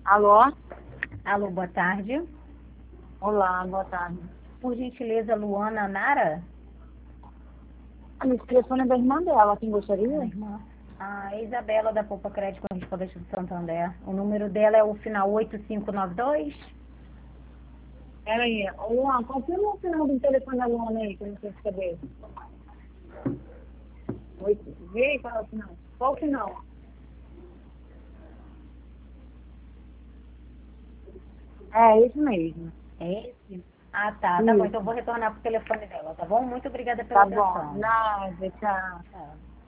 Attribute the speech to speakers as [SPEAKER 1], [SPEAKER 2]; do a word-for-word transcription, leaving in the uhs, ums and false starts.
[SPEAKER 1] Alô?
[SPEAKER 2] Alô, boa tarde.
[SPEAKER 1] Olá, boa tarde.
[SPEAKER 2] Por gentileza, Luana Nara?
[SPEAKER 1] Esse telefone é da irmã dela, quem
[SPEAKER 2] A
[SPEAKER 1] gostaria?
[SPEAKER 2] irmã. A Isabela da Poupa Crédito Correspondente do Santander. O número dela é o final oito cinco nove dois.
[SPEAKER 1] Peraí, Luan, confirma o final do telefone da Luana aí, que eu não sei saber. Oito. Vê aí qual é o final. Qual o final? É, isso mesmo.
[SPEAKER 2] É esse? Ah, tá. Tá bom. Então eu
[SPEAKER 1] Isso.
[SPEAKER 2] vou retornar pro telefone dela, tá bom? Muito obrigada pela
[SPEAKER 1] Tá bom.
[SPEAKER 2] atenção.
[SPEAKER 1] Nada, tchau.
[SPEAKER 2] Tchau.